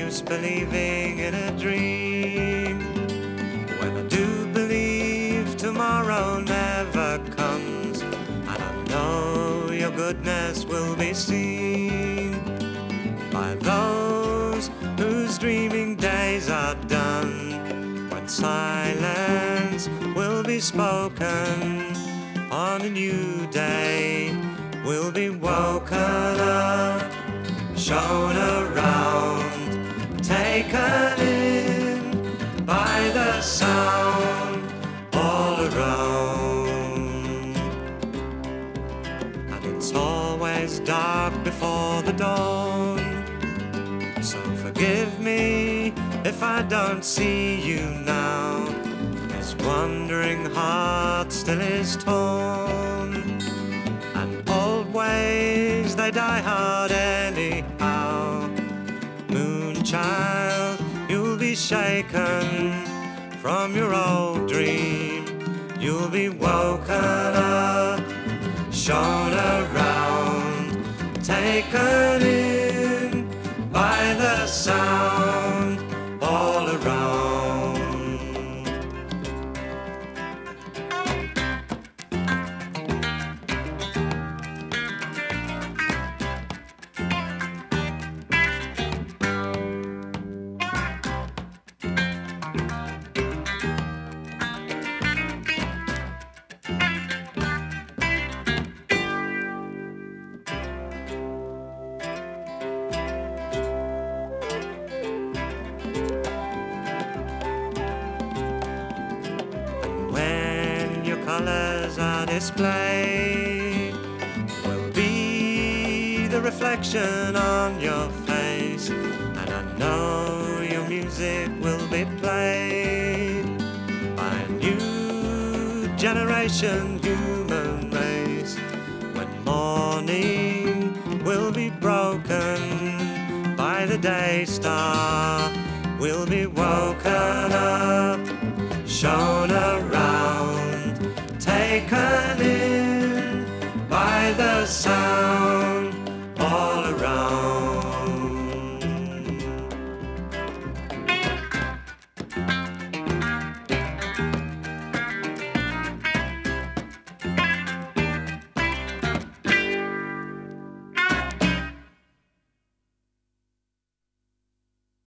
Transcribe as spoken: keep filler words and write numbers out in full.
use believing in a dream when I do believe tomorrow never comes, and I know your goodness will be seen by those whose dreaming days are done, when silence will be spoken on a new day. We'll be woken up, shown around, taken in by the sound all around. And it's always dark before the dawn, so forgive me if I don't see you now. This wandering heart still is torn, ways they die hard anyhow. Moonchild, you'll be shaken from your old dream. You'll be woken up, shown around, taken in by the sound all around. Colors are displayed will be the reflection on your face, and I know your music will be played by a new generation human race. When morning will be broken by the day star, we'll be woken up, shown around, taken in by the sound